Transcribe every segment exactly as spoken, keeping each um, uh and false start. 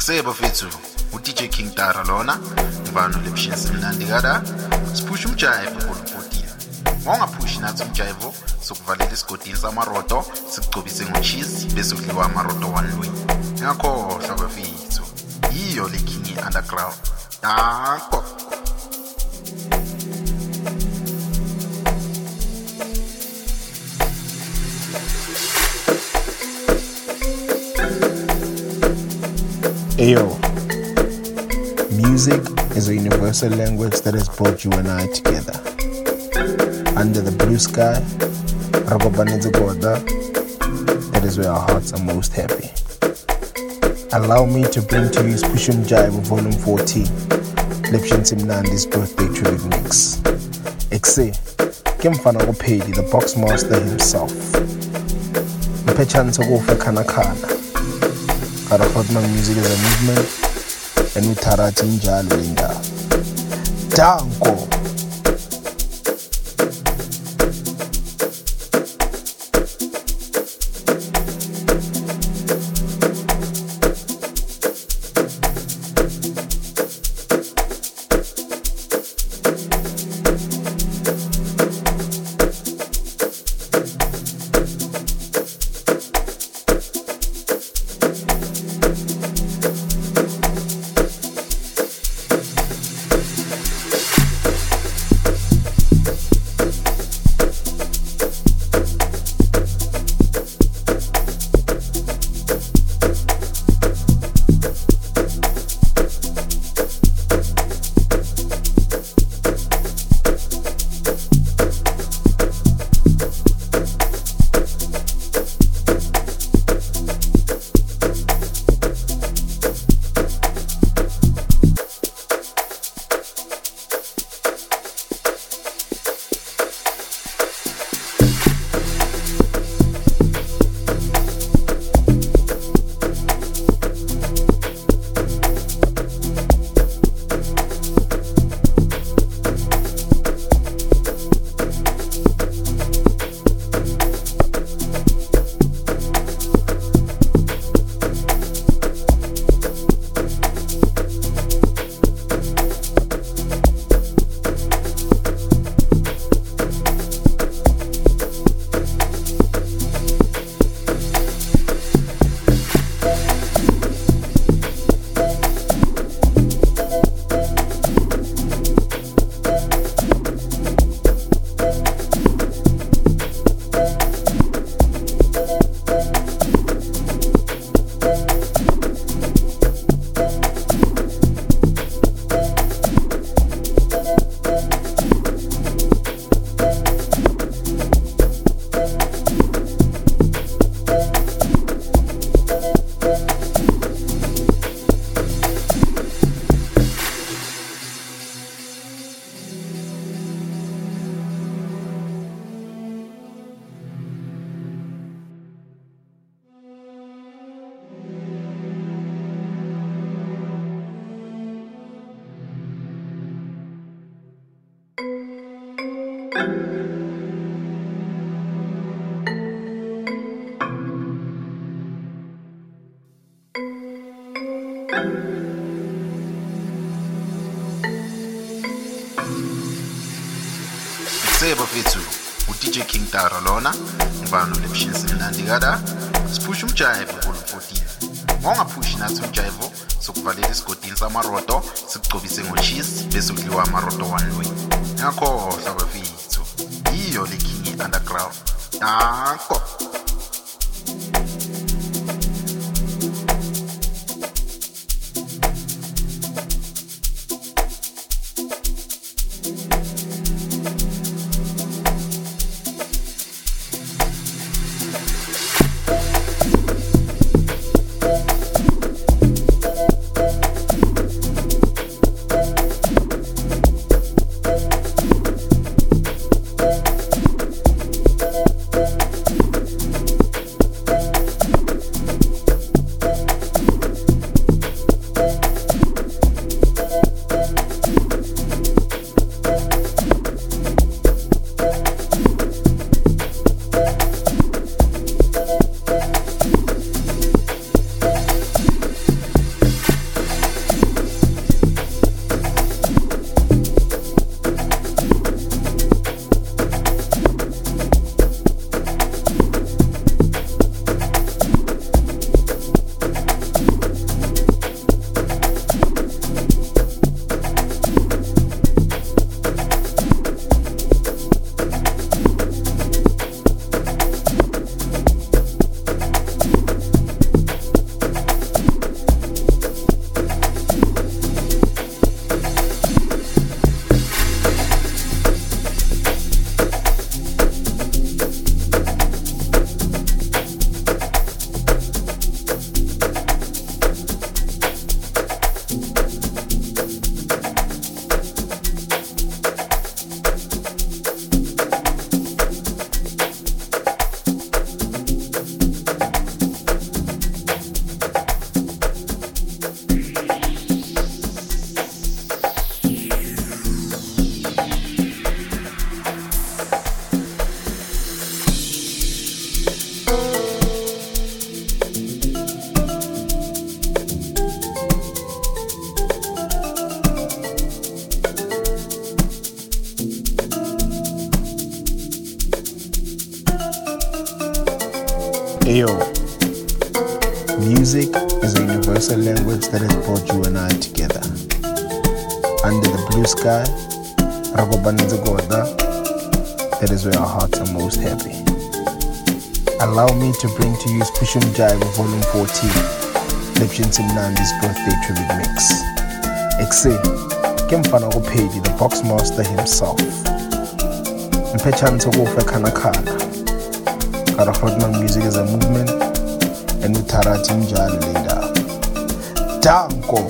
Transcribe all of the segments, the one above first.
Akusebo fethu u-D J King Tara lona ngibano lepshin simnandi kada siphusha umjive volume fourteen. Mawungaphushi nathi umjive sokuvalela isigodini samarodo sikugcobise ngocheese bese udliwa amarodo one way. Ngakhohlwa bafethu yiyo le King Underground. Nakho Ayo, music is a universal language that has brought you and I together. Under the blue sky, that is where our hearts are most happy. Allow me to bring to you Spushum Jive Volume fourteen, Lepshin Simnandi's birthday tribute mix. Exe, Kimfana Opedi, the box master himself. Mpechan Sogofa Kanakana. Karafotman music is a movement, and we tarati njalo linda. Danko. Akusebo fethu u-D J King Tara lona ngibano lepshin simnandi kada siphusha umjive volume fourteen. Mawungaphushi nathi umjive sokuvalela isigodini samarodo sikugcobise ngocheese bese udliwa amarodo one way. Ngakhohlwa bafethu yiyo le King Underground. Nakho Ayo, music is a universal language that has brought you and I together. Under the blue sky, that is where our hearts are most happy. Allow me to bring to you Spushum Jive Volume fourteen, Lepshin Simnandi's birthday tribute mix. Exe, Kemfana Opedi, the box master himself. Mpechan Togofa Kanakana. Karahodman music is a movement, and Utara Tinjal Linda. Danko!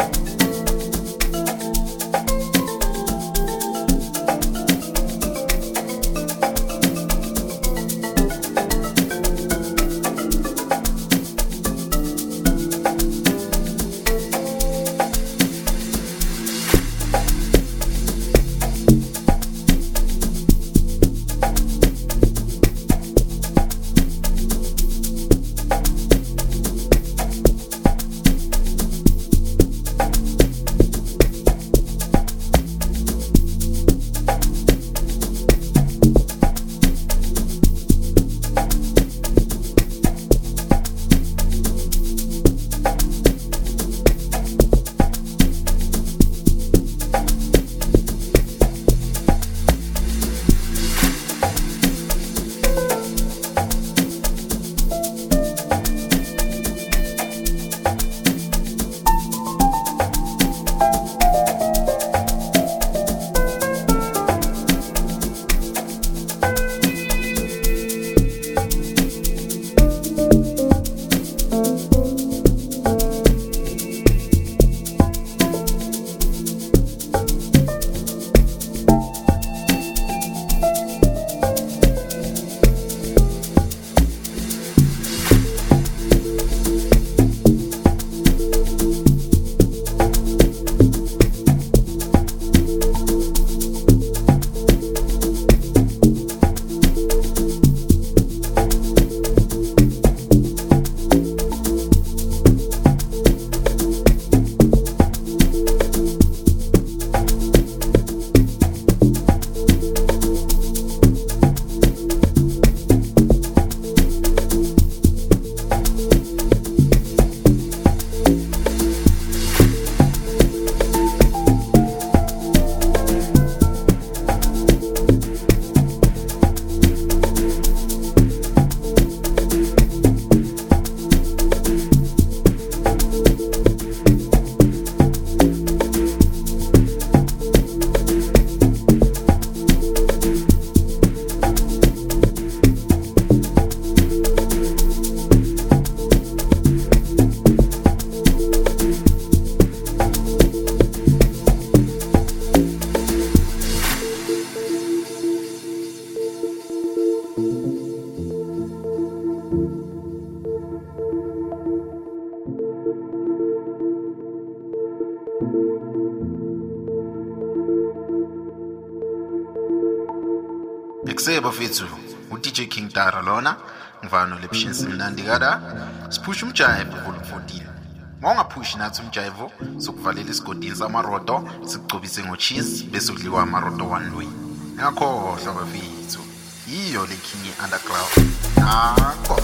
Ekuseba fethu u-D J King Tara lona ngivano Lepshin Simnandi kada siphusha umjive volume fourteen. Mawungaphushi nathi umjive sokuvalela isigodini samarodo sikugcobise ngocheese bese udliwa amarodo one way. Ngakhohlwa bafethu. Yiyo le King Underground. Nakho.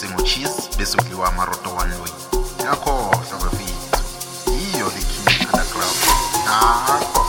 uwumise ngo-cheese bese udliwa amaroto wanloyi ngakhohlwa bafethu yiyo the king underground nakho.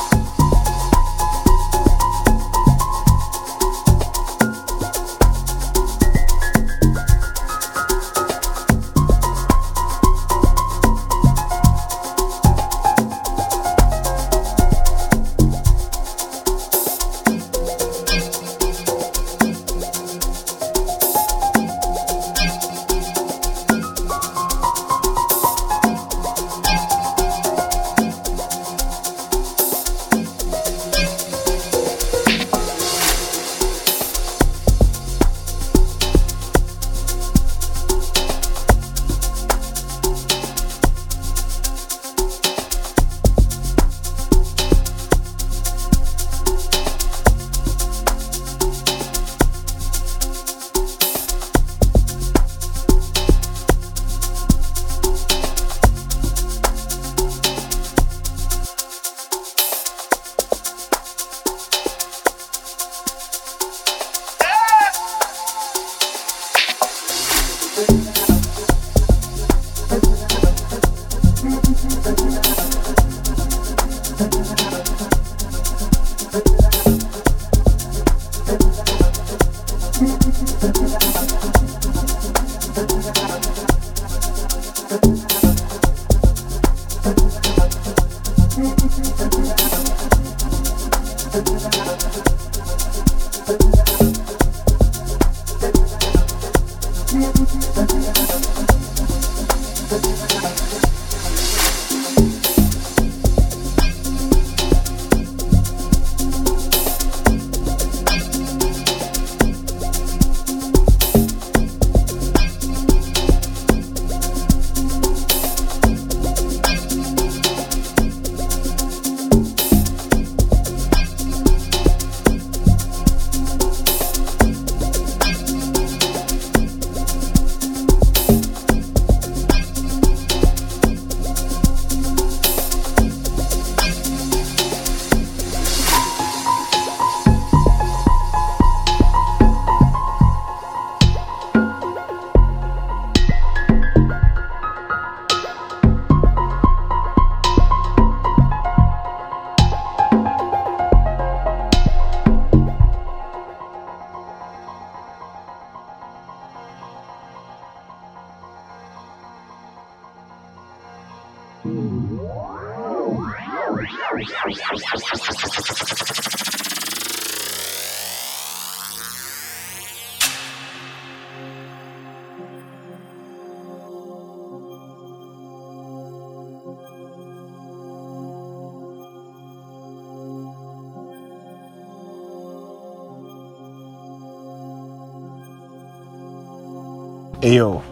Ayo,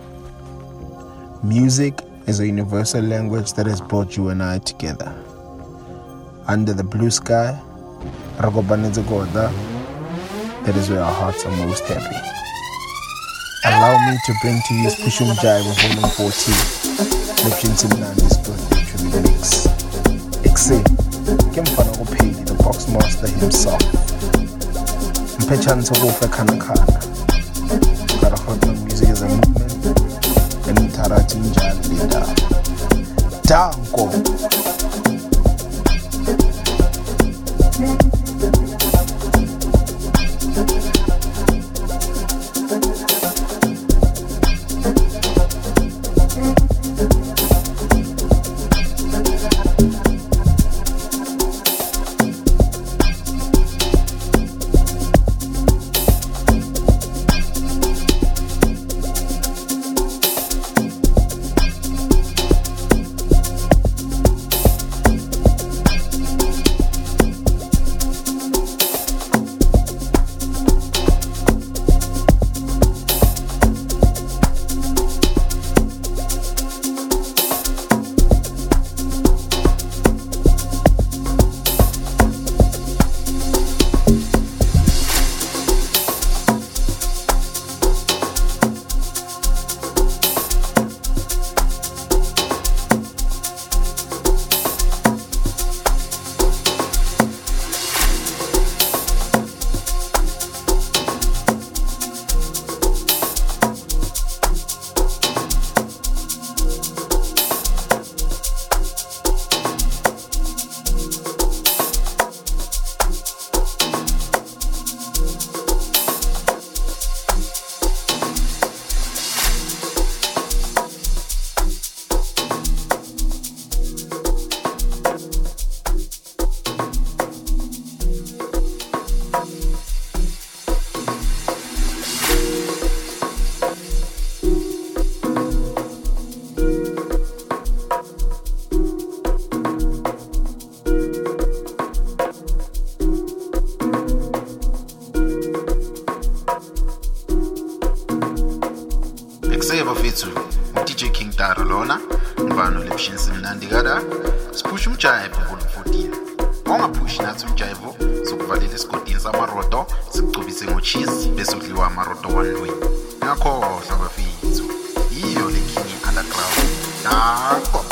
music is a universal language that has brought you and I together. Under the blue sky, that is where our hearts are most happy. Allow me to bring to you Spushum Jive Volume fourteen, Lepshin Simnandi's birthday tribute mix. Exe, Kemfana Opeli, the box master himself. Mpechanza Wofa Kanakana. Music is a movement, and Tarati Njali leader. Danko. Ekuseye bafethu u-D J King Tara lona ngivano lepshin simnandi kada siphusha umjayivo volume fourteen. Ongaphushi nathi umjayivo sokuvalela esigodini samarodo sikucubise ngocheese bese udliwa amarodo wanlweni. Ngakhohlwa bafethu yiyo le King Underground. Nakho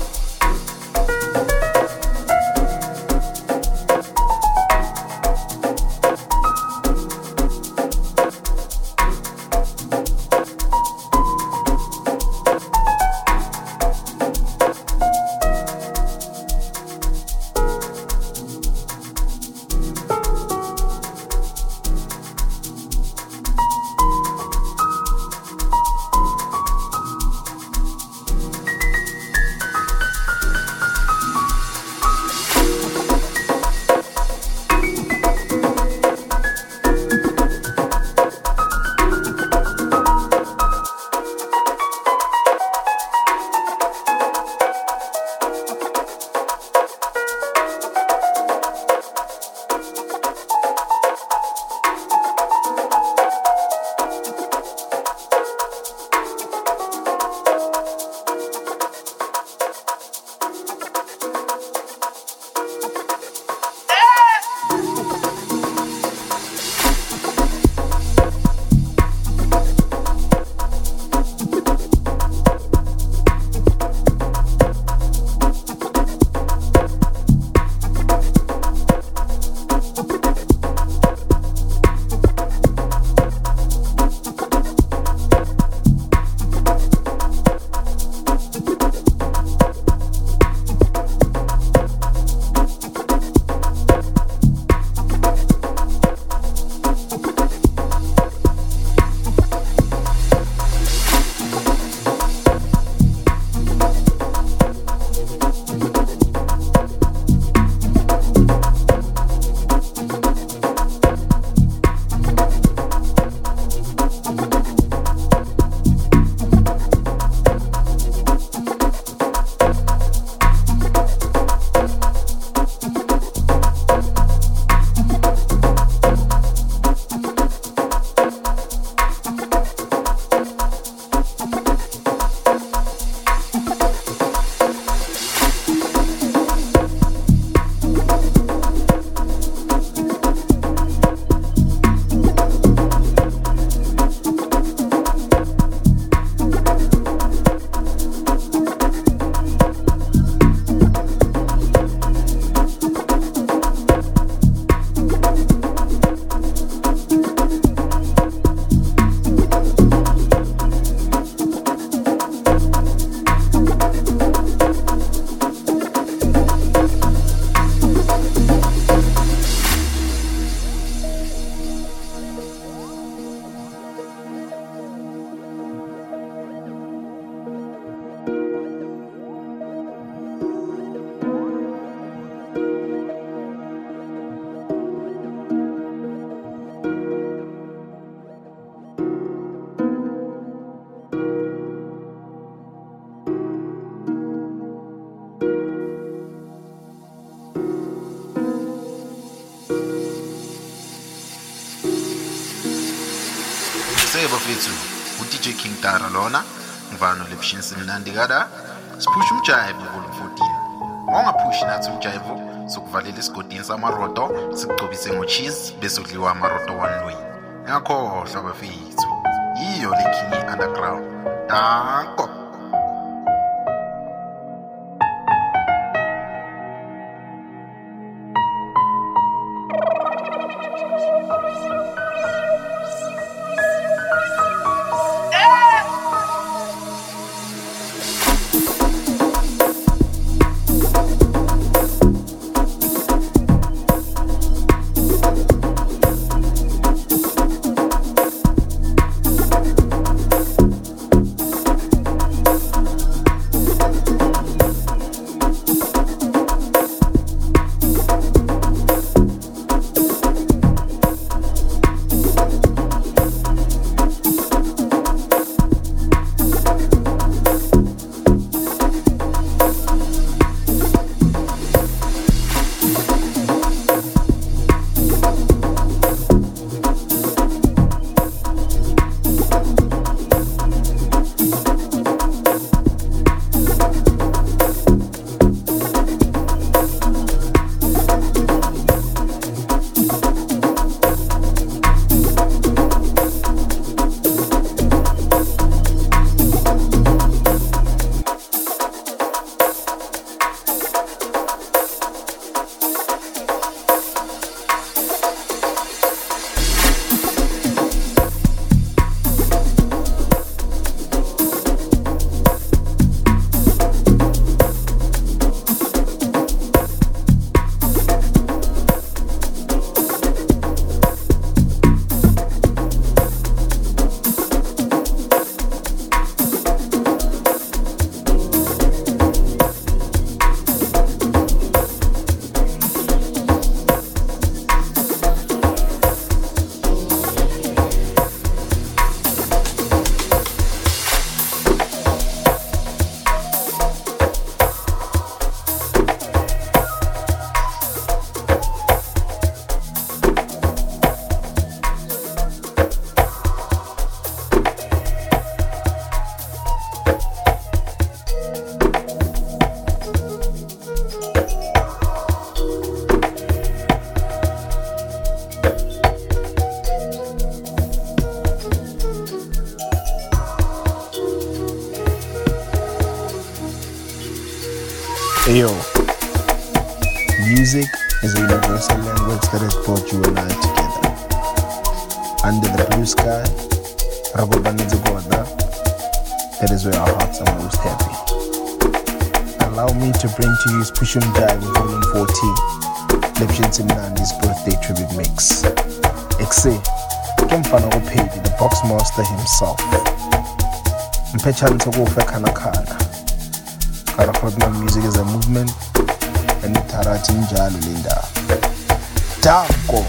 ekuseye bafethu u-D J King Tara lona ngivano lepshin simnandi kada siphusha umjayivo volume fourteen. Ongaphushi nathi umjayivo sokuvalela esigodini samarodo sikucubise ngocheese bese udliwa amarodo wanlweni. Ngakhohlwa bafethu yiyo le King Underground. Nakho Ayo, music is a universal language that has brought you and I together. Under the blue sky, that is where our hearts are most happy. Allow me to bring to you Spushum Jive Volume fourteen, Lepshin Simnandi's birthday tribute mix. Exe, Kemfana Opedi, the box master himself. Mpechanto Gofe Kanakana. Karakhodma music is a movement, and Tarati Njalo Linda. Tako.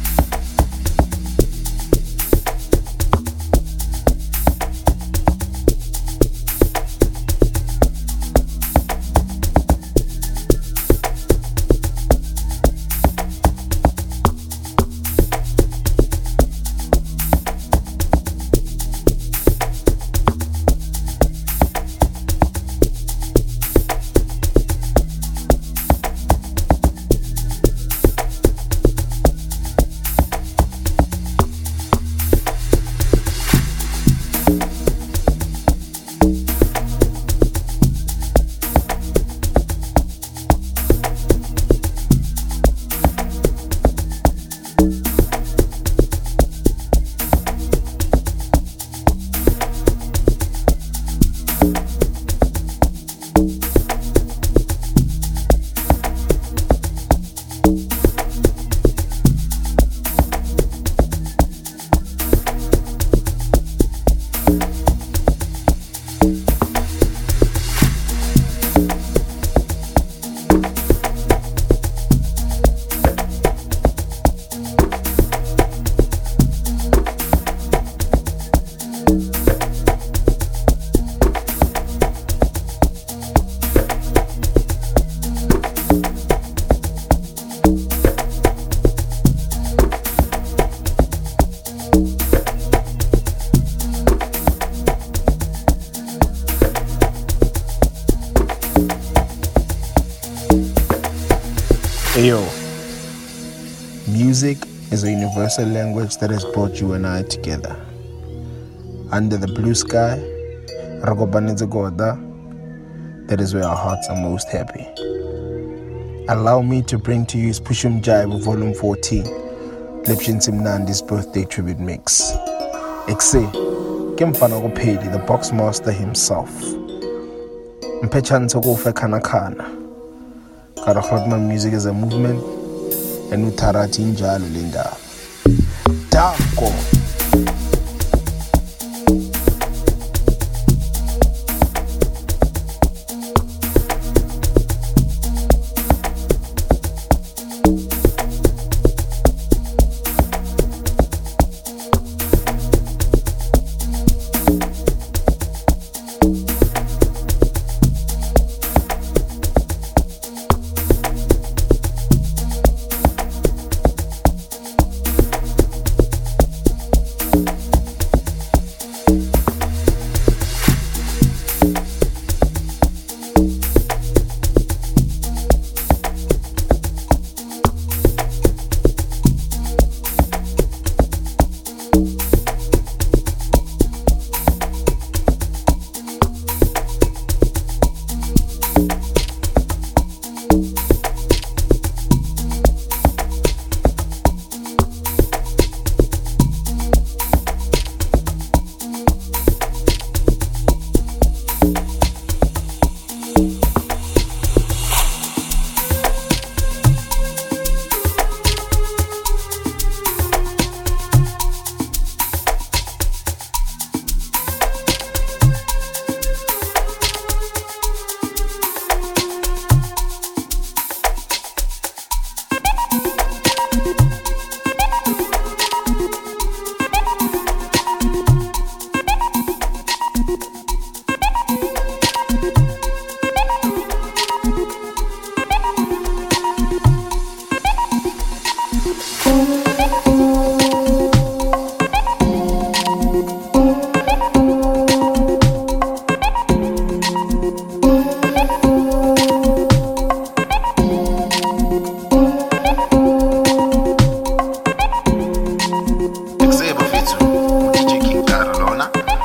Ayo, music is a universal language that has brought you and I together. Under the blue sky, that is where our hearts are most happy. Allow me to bring to you Spushum Jive Volume fourteen, Lepshin Simnandi's birthday tribute mix. Exe, Kemfana Opedi, the box master himself. Mpechanto Gofe Kanakana. Karakhodma music is a movement, and Tarati Njalo Linda. Tako.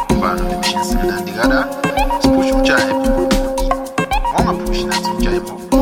Spushum Jive Volume fourteen. Onga push na Jive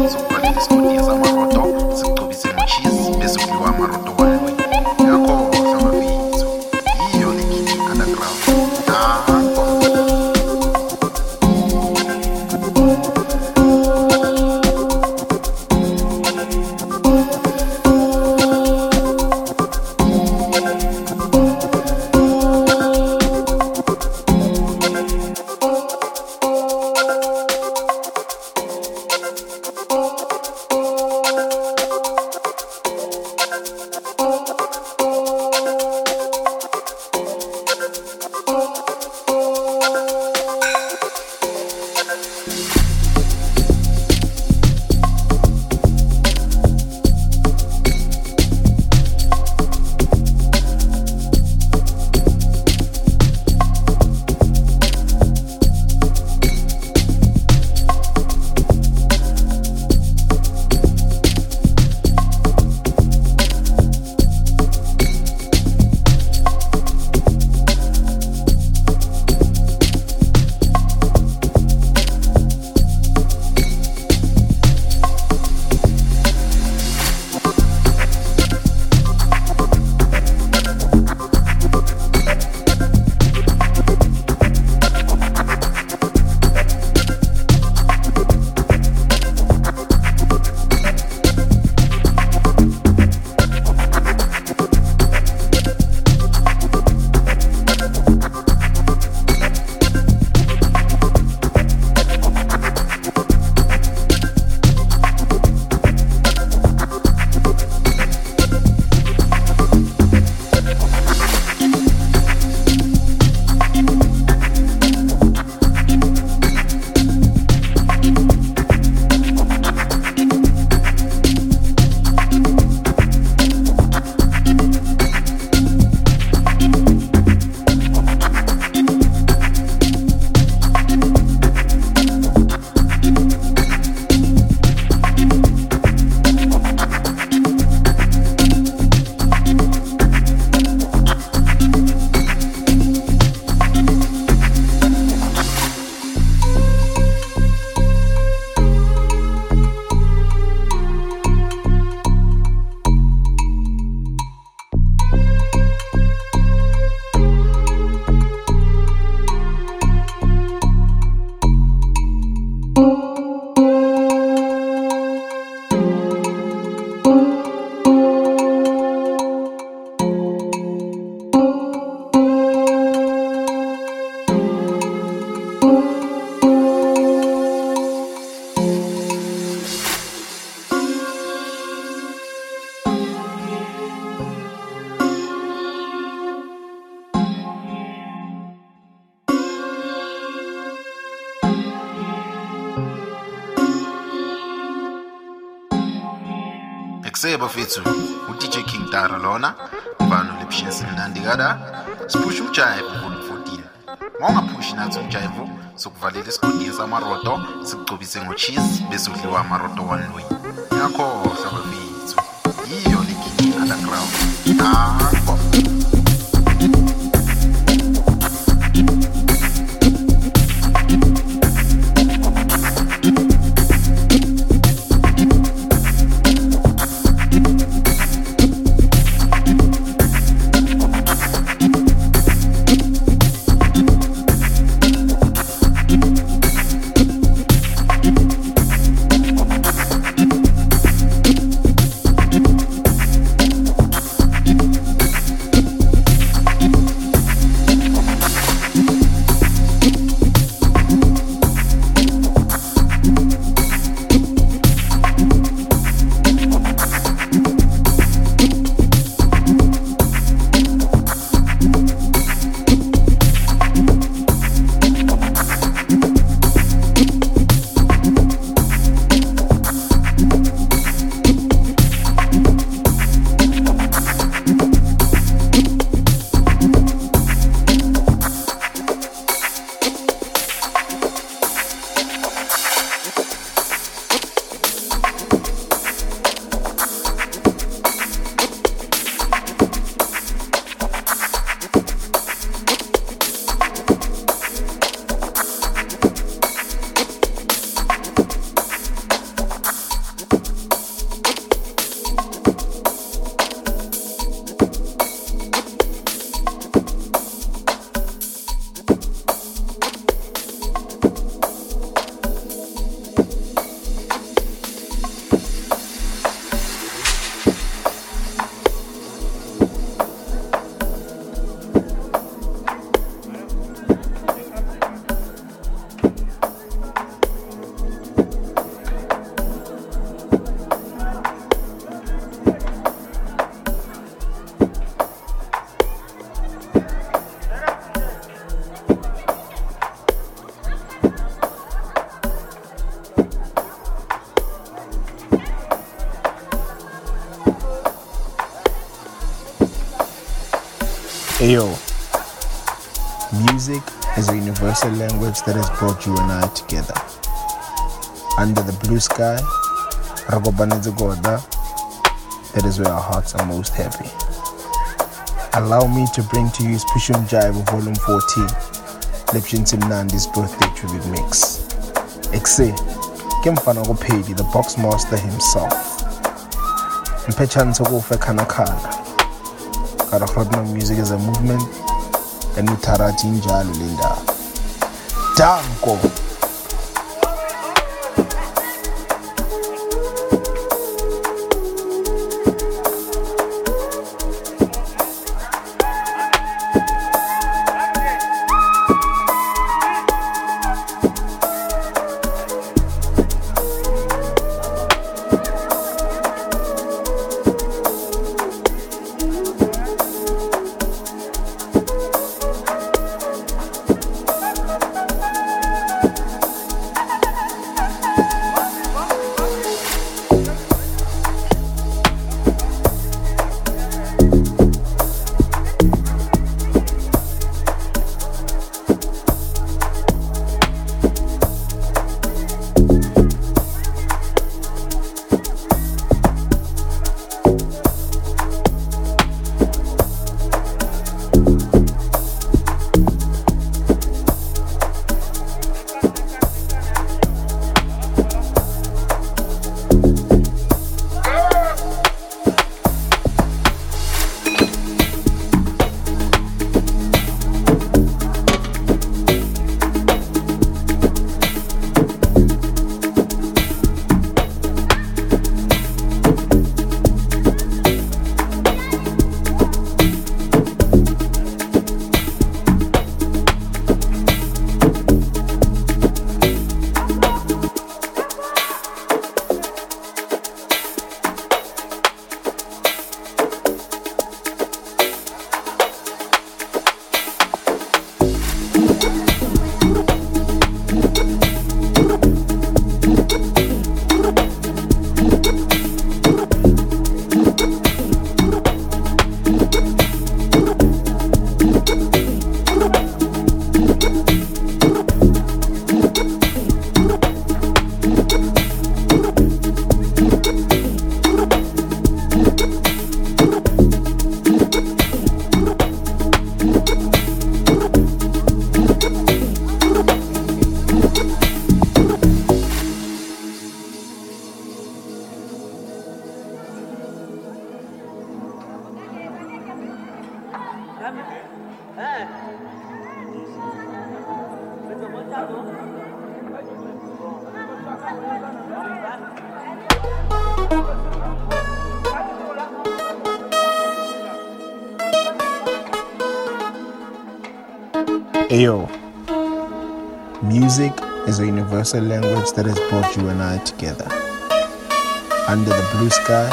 Kuseba fethu u-D J King Tara lona ngibano lepshin simnandi kada siphusha umjive volume fourteen. Mawungaphushi nathi umjive sokuvalela esigodini samaroto sikugcobise ngocheese bese udliwa amaroto one way. Ngakho hlobo fethu yiyo le King Underground. Ah, Ayo, music is a universal language that has brought you and I together. Under the blue sky, Ragobanedzagoda, that is where our hearts are most happy. Allow me to bring to you Spushum Jive Volume fourteen, Lepshin Simnandi's birthday tribute mix. Exe, Kemfana Gopedi, the box master himself. Mpechan Sogofe Kanakana. Karakhodna music is a movement and utarati njalo linda. Danko. Ayo, music is a universal language that has brought you and I together. Under the blue sky,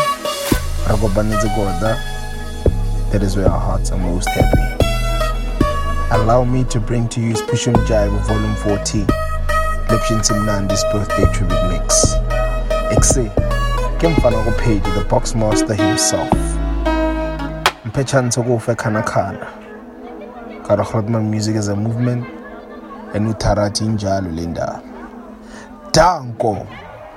that is where our hearts are most happy. Allow me to bring to you Spushum Jive Volume fourteen, Lepshin Simnandi's birthday tribute mix. Exe, Kemfana go page the Boxmaster himself. Mpechan Togo fe kana kana. Karakhotman music is a movement, and utarati njalo lenda. Danko.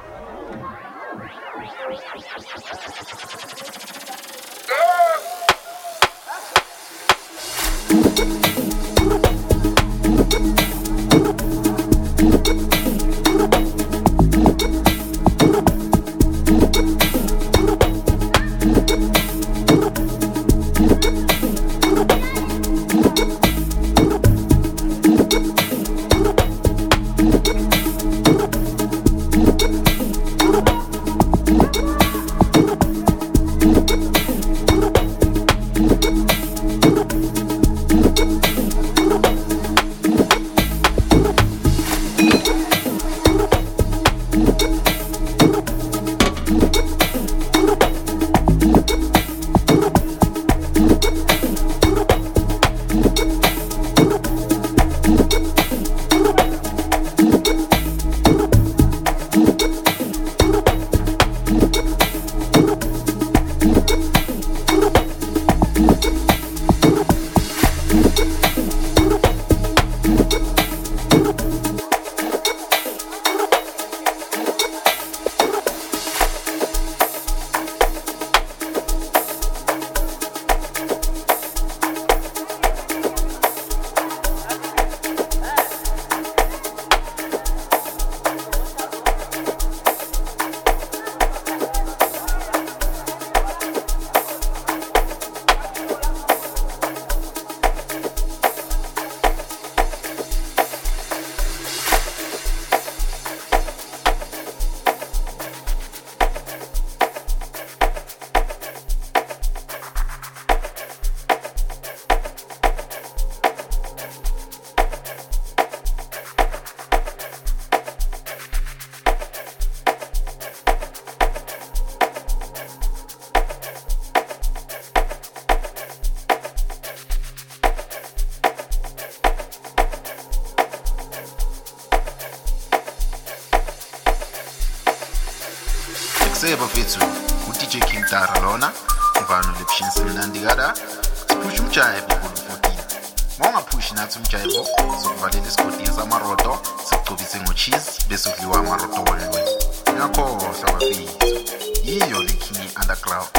Seba fethu u-D J King Tara lona mvano Lepshin Simnandi kada siphusha umjayivo volume fourteen. Mawungaphushi nathi umjayivo sokuvalela esigodini samarodo sikuchobise ngo-cheese bese udliwa amarodo walweni. Ngiyakhohlwa bafethu, yiyo le King Underground.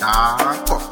Danko.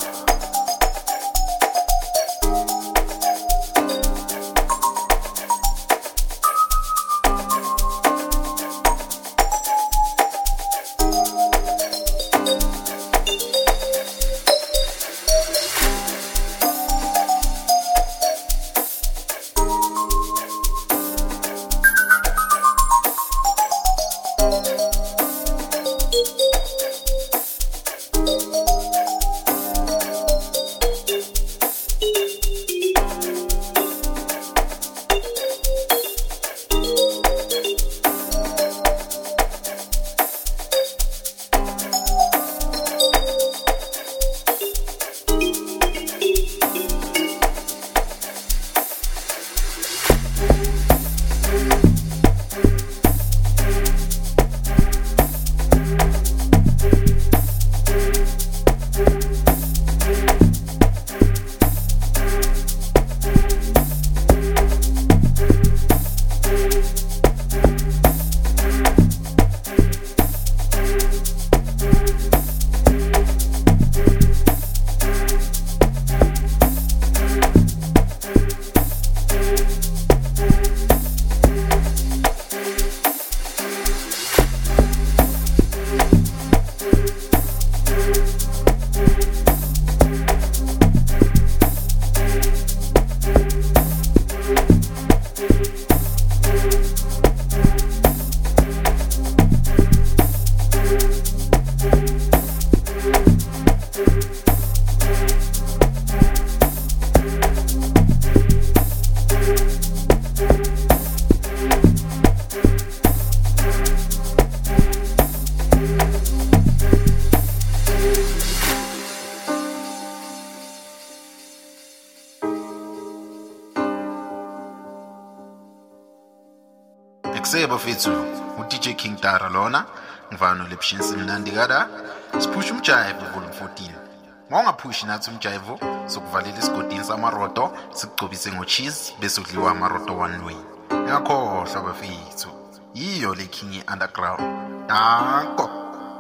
Ekuseba fethu u-D J King Tara lona ngivano lepshin simnandi kada siphusha umjive volume fourteen. Mawungaphushi nathi umjive sokuvalela isigodini samaroto sikugcobise ngocheese bese udliwa amaroto one way. Ngakhohlwa bafethu yiyo le King Underground. Danko.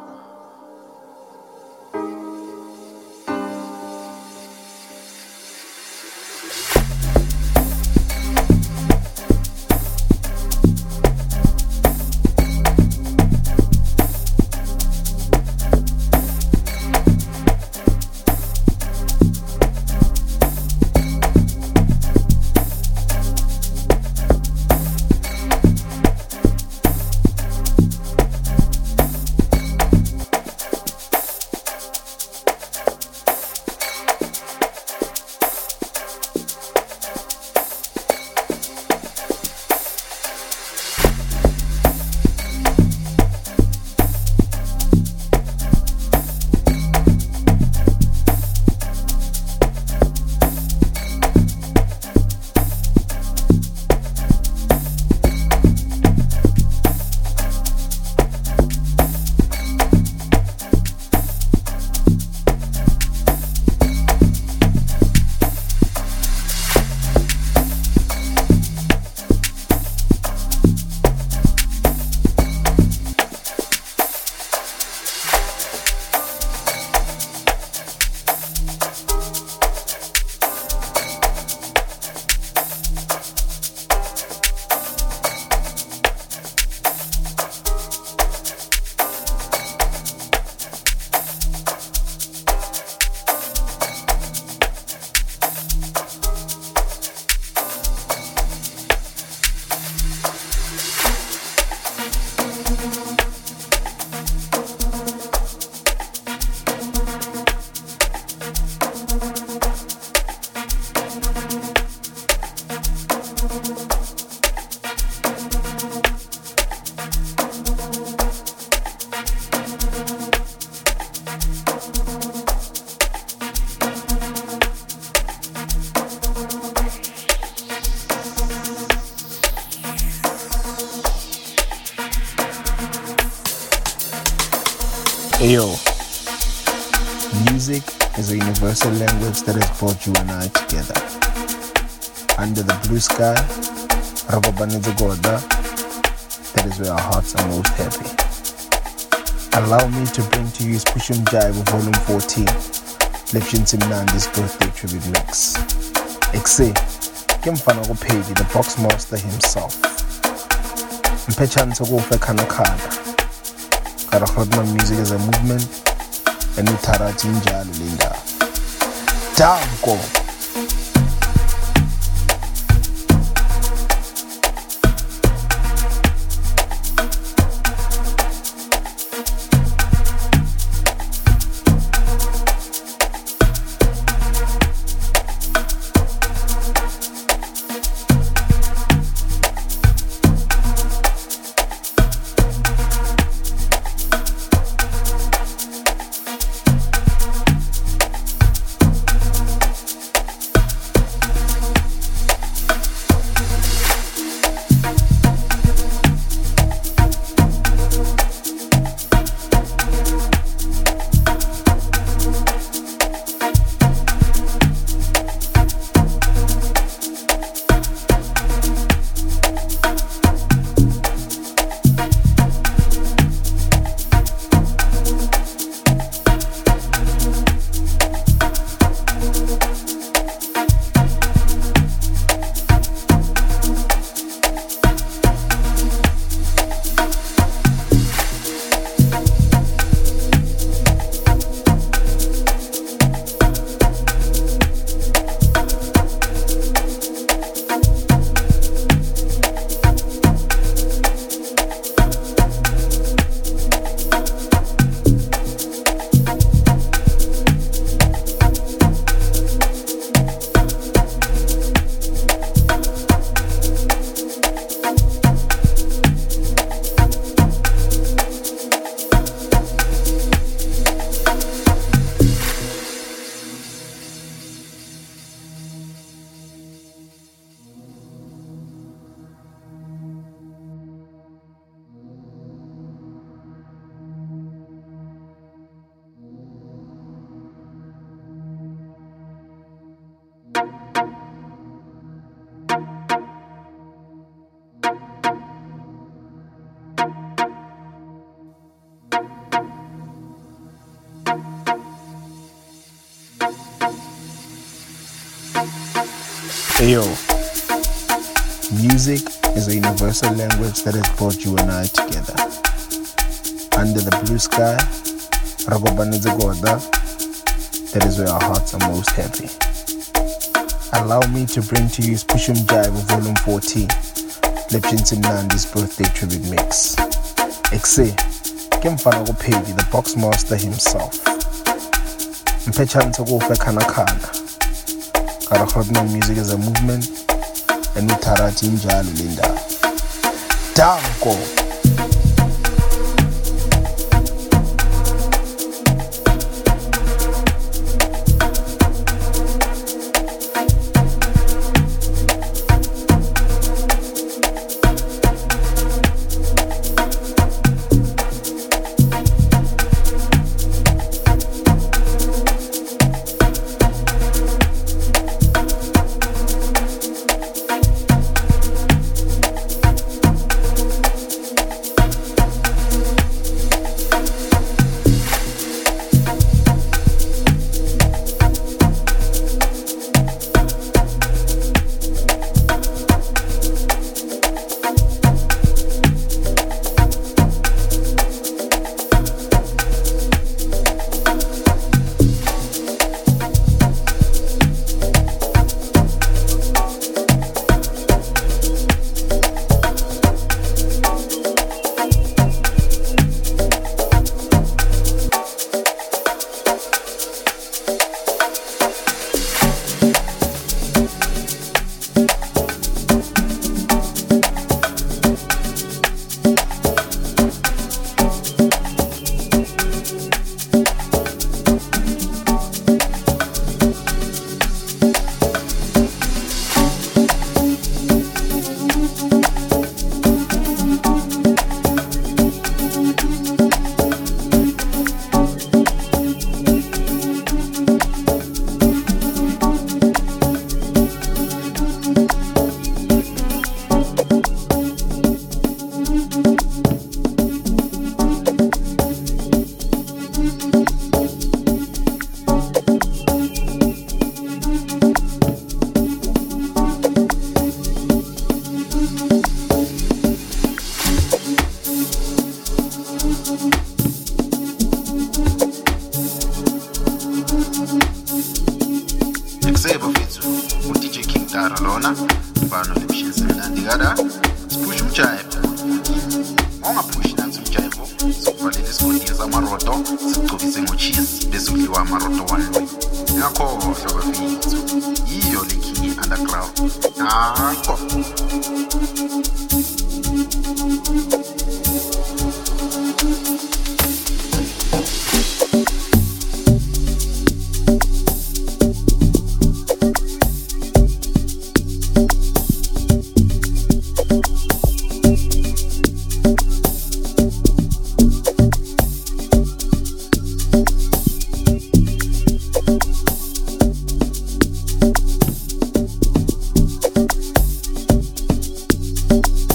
Ayo, music is a universal language that has brought you and I together. Under the blue sky, that is where our hearts are most happy. Allow me to bring to you Spushum Jive Volume fourteen, Lepshin Simnandi's birthday tribute mix. Exe, Kimfana Pegi, the box master himself. Mpechanso Gofe Kanakana. Karakhotma music is a movement and utarati njalo linda. Danko. Ayo, music is a universal language that has brought you and I together. Under the blue sky, that is where our hearts are most happy. Allow me to bring to you Spushum Jive Volume fourteen, Lepshin Simnandi's birthday tribute mix. Exe, Kemfana Pedi, the box master himself. Mpechanto Gofe Kana Kana. Karakhotno music is a movement, and Utarati Njalo Linda. Danko. D J King Taralona, Vano Lepshin Simnandi Gada, Spushum Jive, Ongapush Nansum Jive, Superladies Codins Amaroto, Scovisimo Cheese, Besuliwa Maroto one way. Nako, Shogafi, Yo Liki Underground. Nako. Thank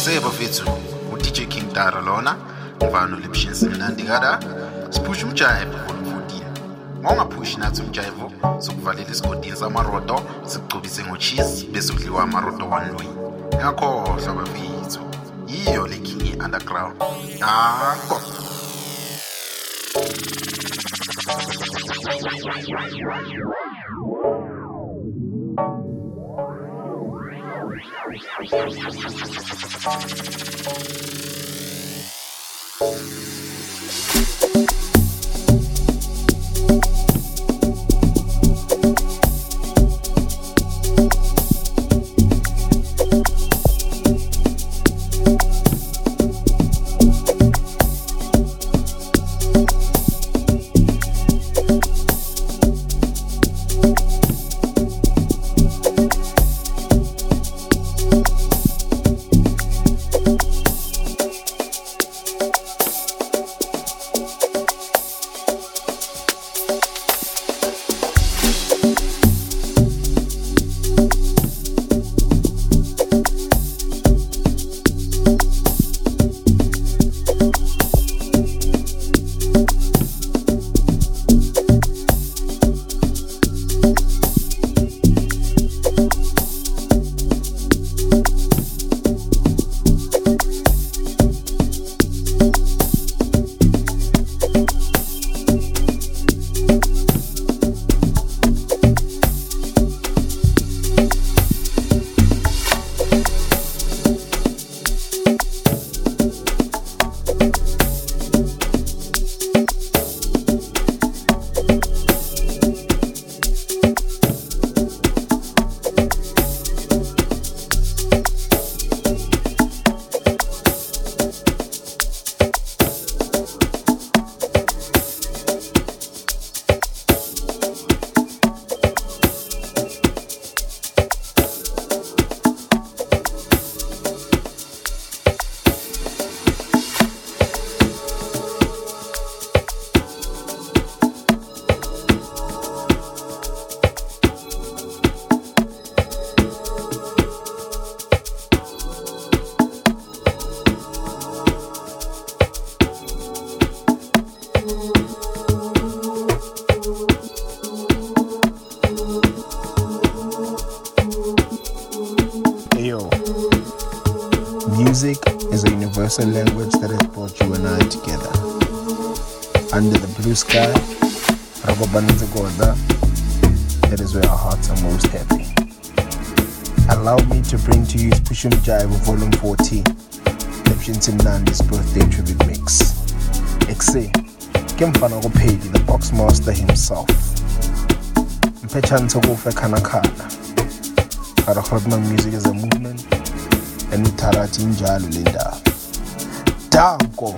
Exe bafethu u-D J King Tara lona mfano lemshini simnandi kada siphusha umjive volume fourteen. Mawungaphushi nathi umjive sokuvalela isigodini samarodo sikugcobise ngocheese bese udliwa amarodo wanlwi. Ngakhohlwa bafethu. Yiyo le King Underground. Akho. Music is a universal language that has brought you and I together. Under the blue sky, that is where our hearts are most happy. Allow me to bring to you Spushum Jive Volume fourteen, Lepshin Simnandi's birthday tribute mix. Exe, Kemfana Gopedi, the box master himself. Mpechan Togofe Kanakana. Karahodman music is a movement. And utharathi njalo le ndaba. Danko.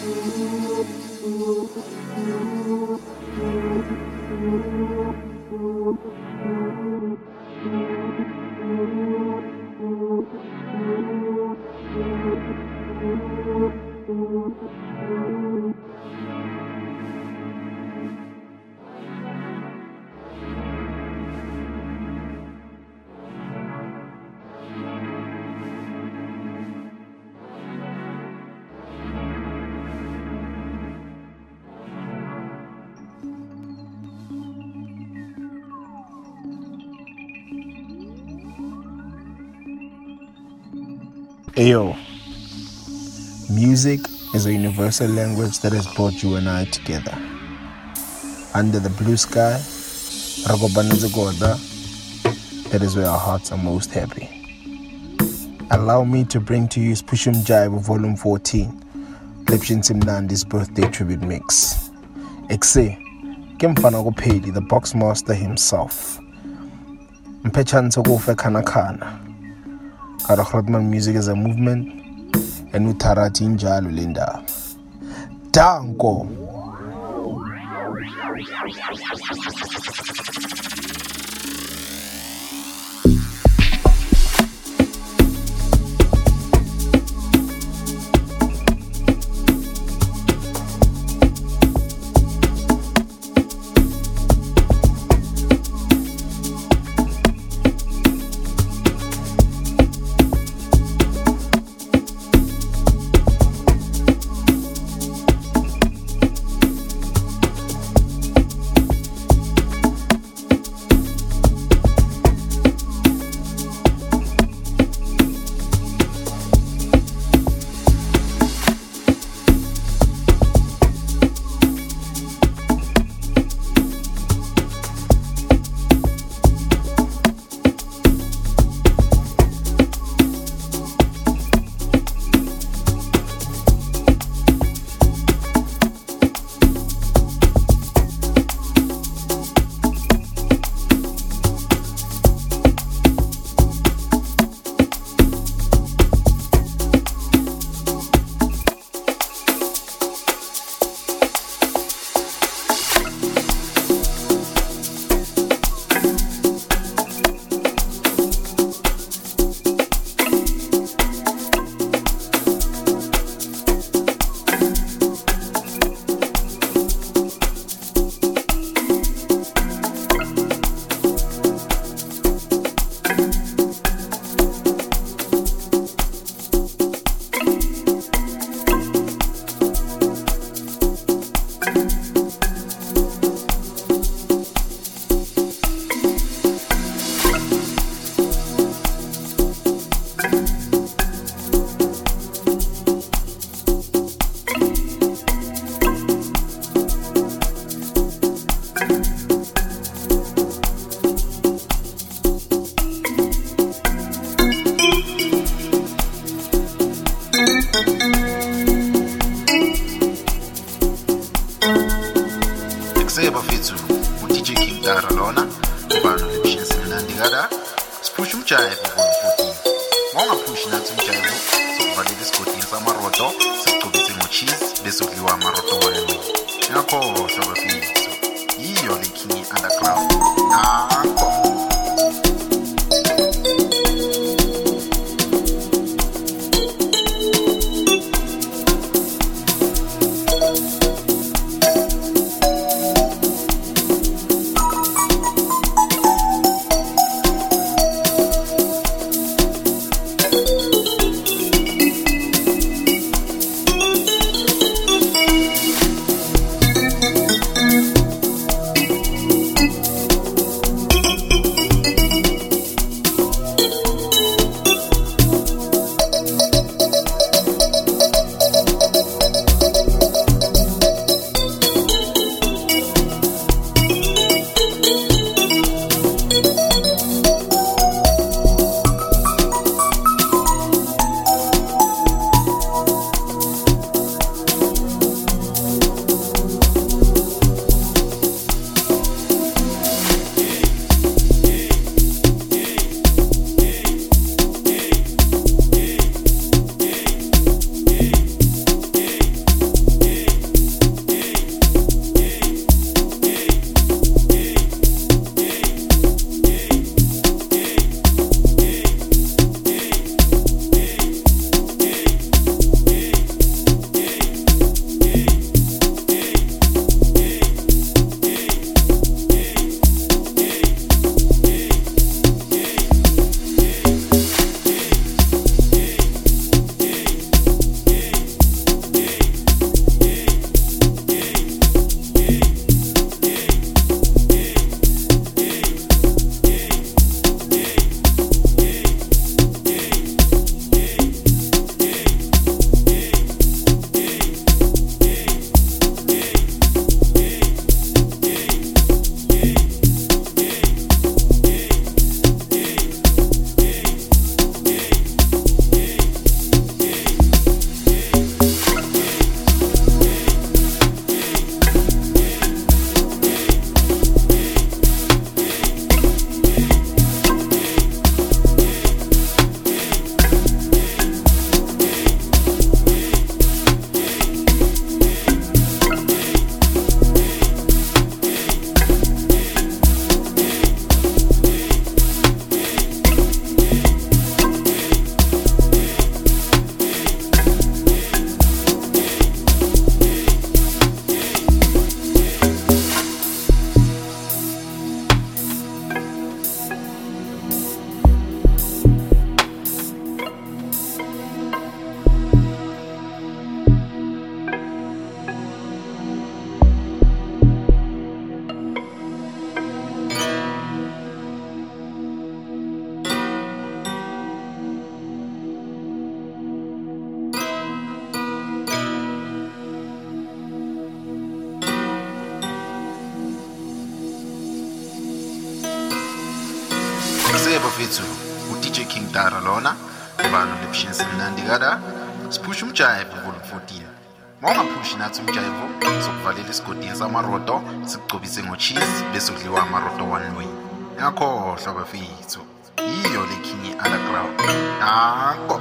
Ayo, music is a universal language that has brought you and I together. Under the blue sky, that is where our hearts are most happy. Allow me to bring to you Spushum Jive Volume fourteen, Lepshin Simnandi's birthday tribute mix. Exe, Kemfana Gopedi, the Boxmaster himself. Mpechan Sogofe Kanakana. Arakhratman music is a movement, and Utarati Njalo Linda. Danko. D J King Taralona, ubano lepshin simnandi gada, Spushum Jive Volume fourteen. Monga push na tumjive, sokuvalela isigodi samaroto, siqhubise ngocheese bese kudliwa amaroto wena. Ngakho sabafisi. Yiyo le King Underground. Nakho. bafethu u-D J King Tara lona ngibano lepshini simnandi kada siphusha umjayivo volume fourteen. Mawungaphushi nathi umjayivo sokuvalela esigodini samaroto sikugcobise ngocheese bese kudliwa amaroto one way. Ngakhohlwa bafethu yiyo le King Underground. Nakho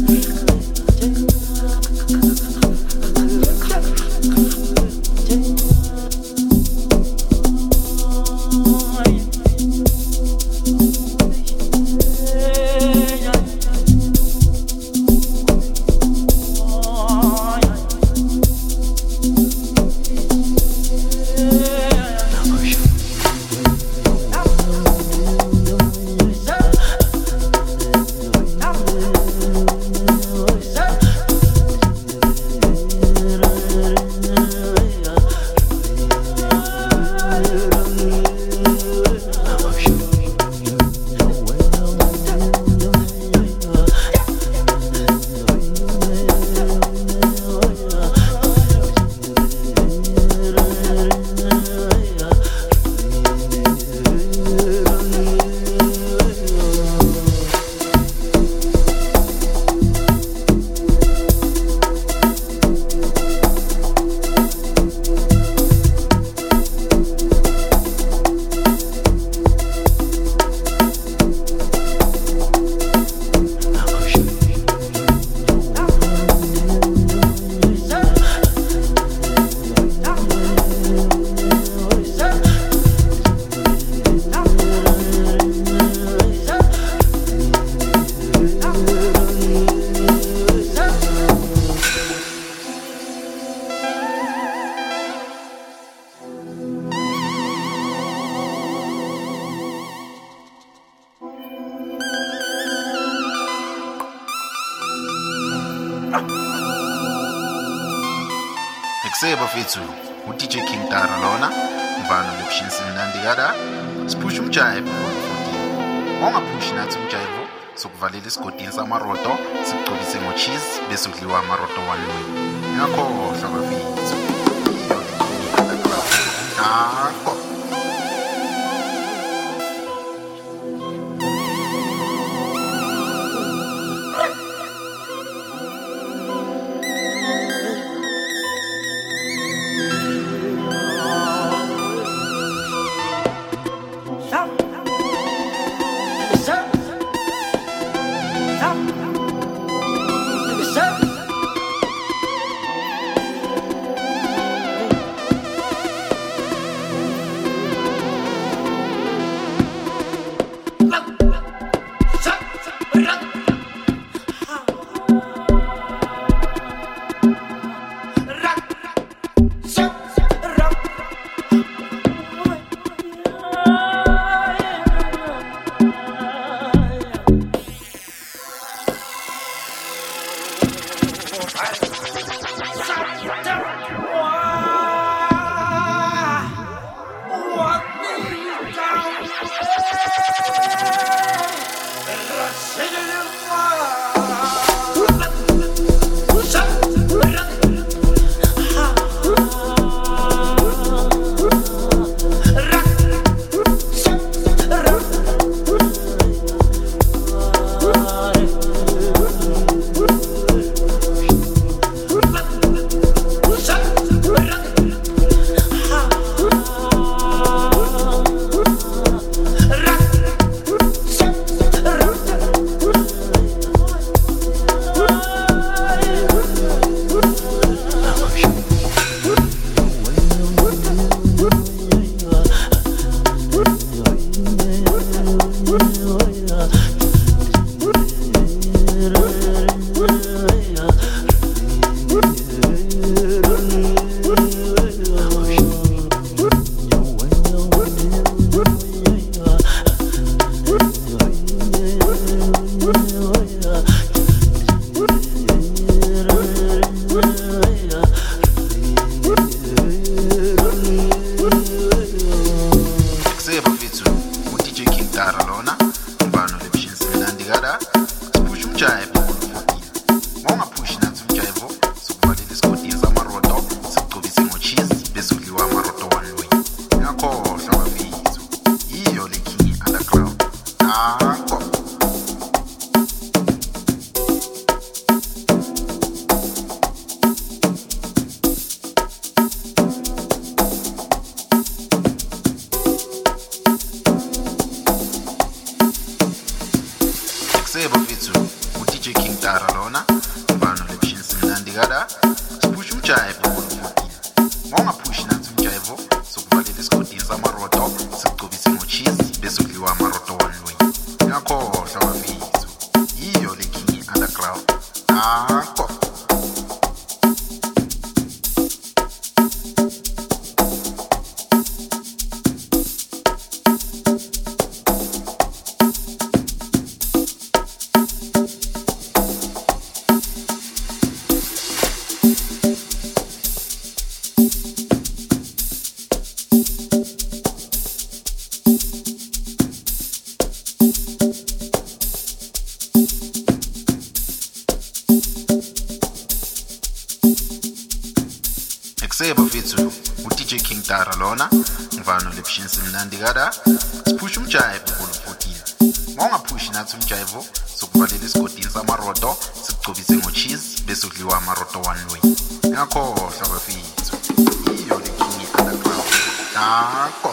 Thank you. Ekuseba fethu u-D J King Tara lona mvano lokushini simnandi kada siphusha umjayivo ongaphushi nathi umjayivo sokuvalela isigodini samarodo sikugcobise ngo-cheese bese udliwa amarodo walweni ngakhohlwa bafethu nakho Ekuseba fethu u-D J King Tara lona mvano lokushini simnandi kada siphusha umjayivo kulufotile mawungaphushi nathi umjayivo sokuvalela isigodini samarodo sikugcobise ngo-cheese bese udliwa amarodo walweni ngakhohlwa bafethu yiyo le King Underground nakho Ekuseba fethu u-D J King Tara lona mvano lokushini simnandi kada siphusha umjayivo kulufotile mawungaphushi nathi umjayivo sokuvalela isigodini samarodo sikugcobise ngo-cheese bese udliwa amarodo walweni ngakhohlwa bafethu yiyo le King Underground nakho